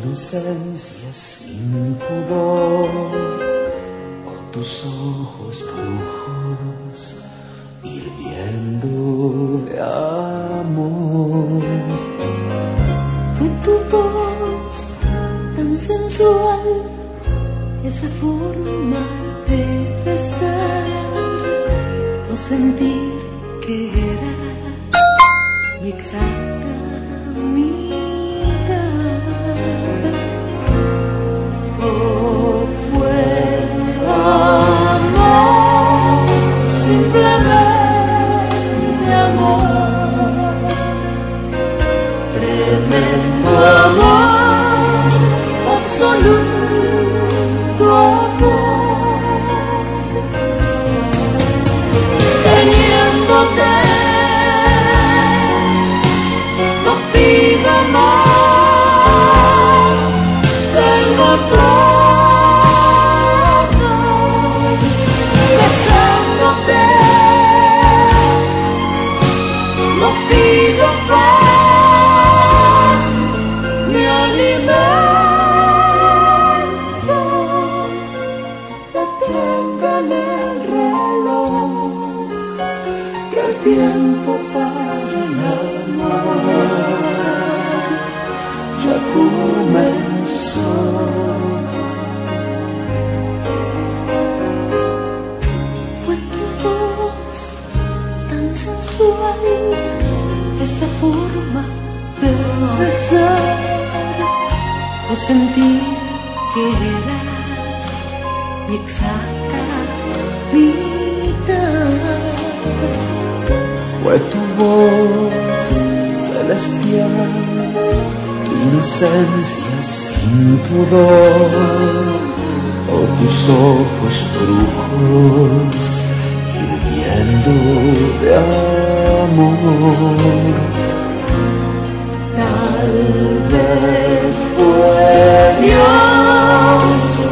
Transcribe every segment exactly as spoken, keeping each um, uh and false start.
inocencia sin pudor, o tus ojos brujos hirviendo de amor. Fue tu voz tan sensual, esa forma de besar, o sentir que era mi exacta mitad. Oh, fue amor, simplemente amor, tremendo amor, absoluto amor. Teniéndote no pido más, tengo todo. Besándote no pido pan, me alimento. Detengan el reloj, que el tiempo para el amar ya comenzó. Fue tu voz tan sensual, esa forma de besar, o sentir que eras mi exacta mitad. Fue tu voz celestial, tu inocencia sin pudor, o tus ojos brujos hirviendo de amor. Tal vez fue Dios,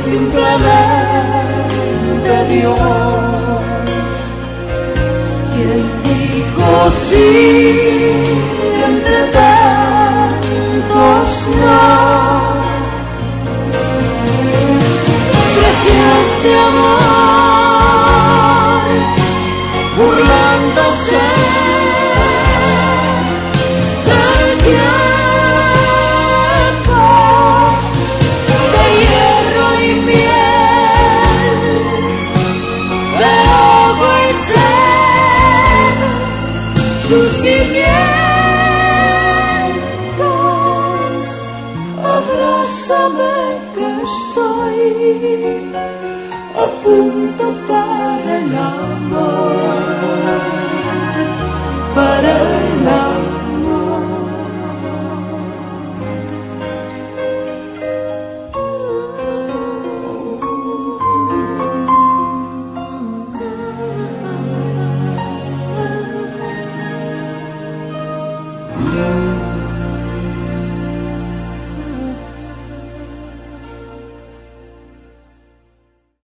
simplemente Dios, quien dijo sí entre tantos no. Gracias de amor, burlándose del tiempo, de hierro y miel, de agua y sed, sus cimientos. Abrázame que estoy a punto para el amor.